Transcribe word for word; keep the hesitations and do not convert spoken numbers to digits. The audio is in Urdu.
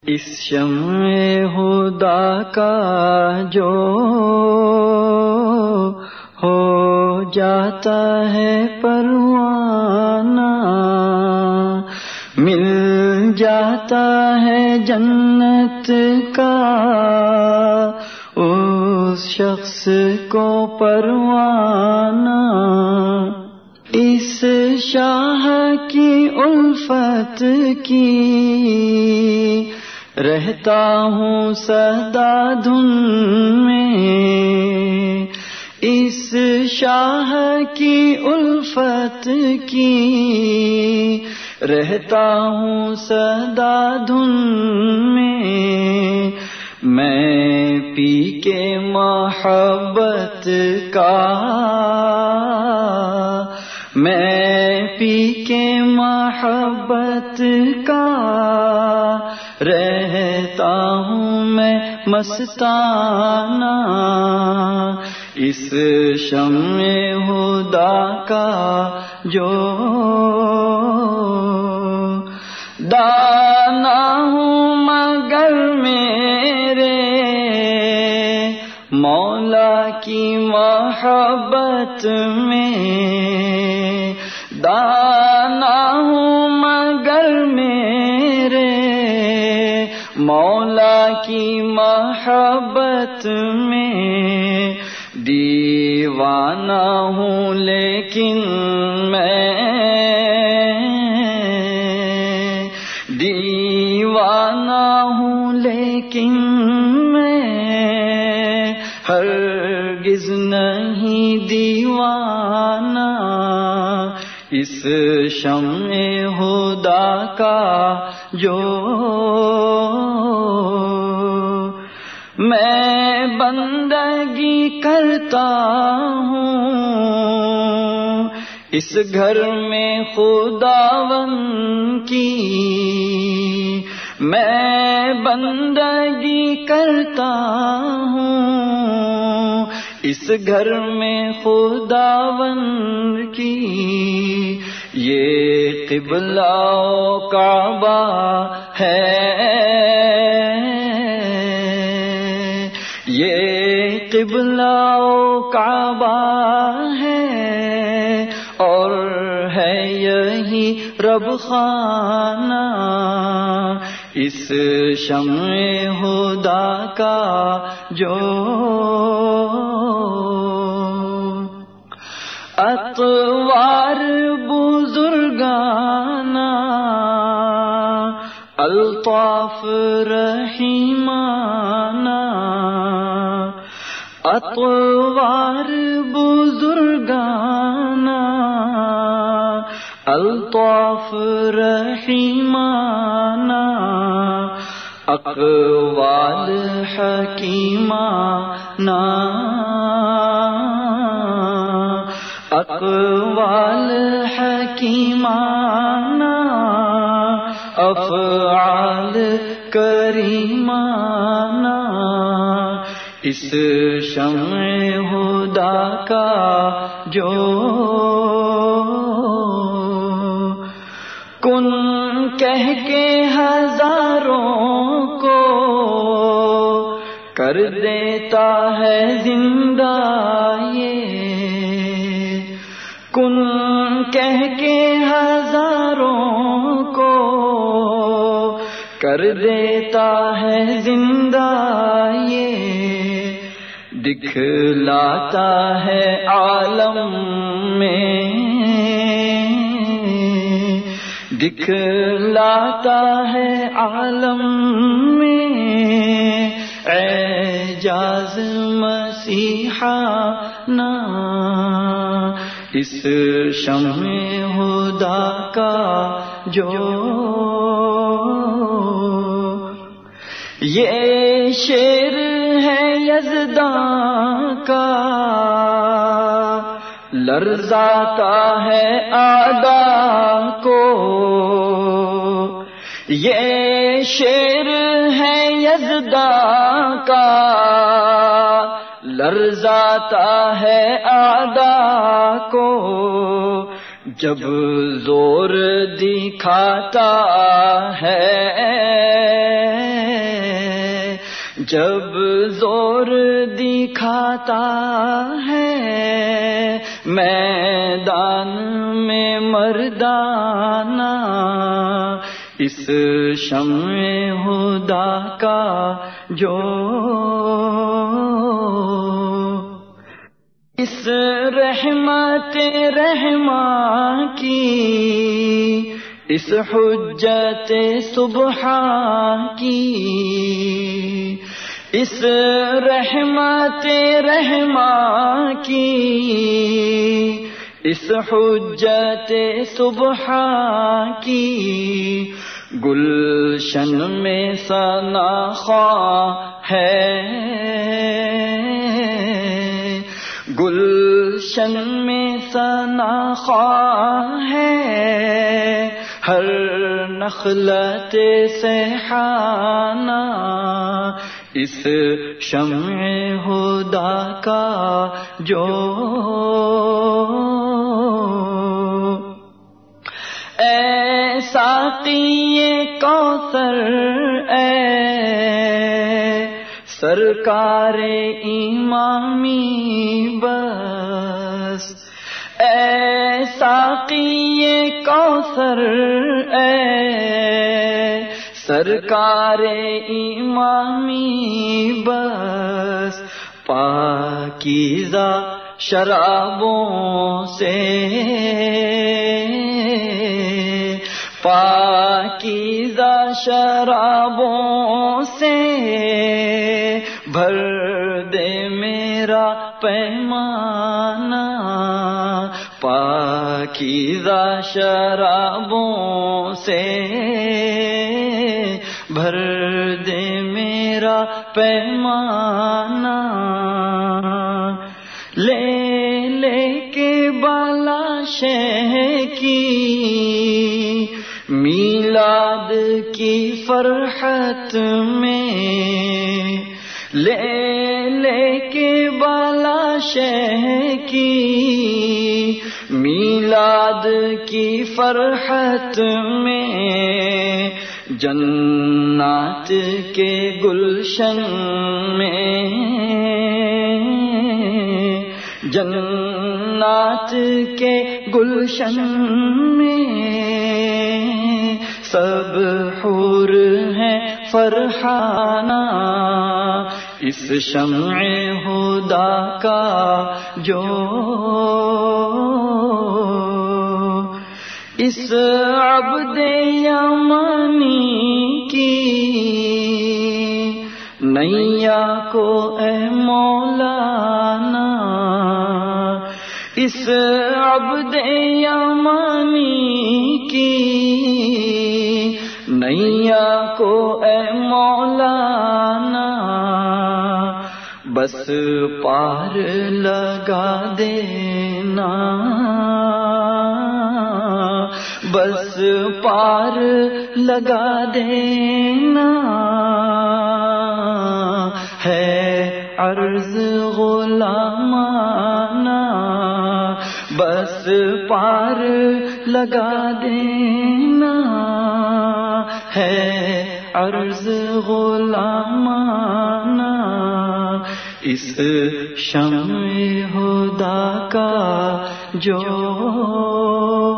اس شمع ہدا کا جو ہو جاتا ہے پروانہ، مل جاتا ہے جنت کا اس شخص کو پروانہ۔ اس شاہ کی الفت کی رہتا ہوں سدا دھن میں، اس شاہ کی الفت کی رہتا ہوں سدا دھن میں۔ میں پی کے محبت کا، میں پی کے محبت کا رہتا ہوں میں مستانہ۔ اس شمع ہدا کا جو دانا ہوں مگر میرے مولا کی محبت میں، دانا ہوں مگر میرے مولا کی محبت میں، دیوانہ ہوں لیکن میں، دیوانہ ہوں لیکن میں ہرگز نہیں دیوانہ۔ اس شمع ہدا کا جو میں بندگی کرتا ہوں اس گھر میں خداوند کی، میں بندگی کرتا ہوں اس گھر میں خداوند کی۔ یہ قبلہ و کعبہ ہے، یہ قبلہ و کعبہ ہے، اور ہے یہی رب خانہ۔ اس شمع ہدا کا جو اطوار بزرگانہ، الطاف رحیمانہ، اطوار بزرگانہ، الطاف رحیمانہ، اقوال حکیمانہ، اقوال حکیمانہ، افعال کریمانہ۔ اس شمع ہدا کا جو کن کہہ کے ہزاروں کو کر دیتا ہے زندہ، یہ کن کہہ کے ہزاروں کو کر دیتا ہے زندہ، یہ دکھلاتا ہے عالم میں، دکھلاتا ہے عالم میں اعجاز مسیحانہ۔ اس شمع ہدا کا جو یہ شعر ہے یزداں کا، لرزاتا ہے اعداء کو، یہ شعر ہے یزداں کا، لرزاتا ہے اعداء کو، جب زور دکھاتا ہے جب زور دکھاتا ہے میدان میں مردانہ، اس شمع ہدا کا جو اس رحمت رحماں کی، اس حجت سبحان کی، اس رحمت رحماں کی، اس حجت سبحان کی، گلشن میں ثنا خواں ہے، گلشن میں ثنا خواں ہے، ہر نخلت سیحانہ، اس شمع ہدا کا جو اے ساقی کوثر، اے سرکار امامی بس، اے ساقی کوثر، اے سرکار امامی بس، پاکیزہ شرابوں سے، پاکیزہ شرابوں سے بھر دے میرا پیمانہ، پاکیزہ شرابوں سے بھر دے میرا پیمانہ، لے لے کے بالا شہ کی میلاد کی فرحت میں، لے لے کے بالا شہ کی میلاد کی فرحت میں، جنات کے گلشن میں، جنات کے گلشن میں، سب حور ہیں فرحانہ، اس شمع ہدا کا جو اس عبد یمانی کی نیا کو اے مولانا، اس عبد یمانی کی نیا کو اے مولانا، بس پار لگا دینا، بس پار لگا دینا، ہے عرض غلامانہ، بس پار لگا دینا، ہے عرض غلامانہ، اس شمع ہدا کا جو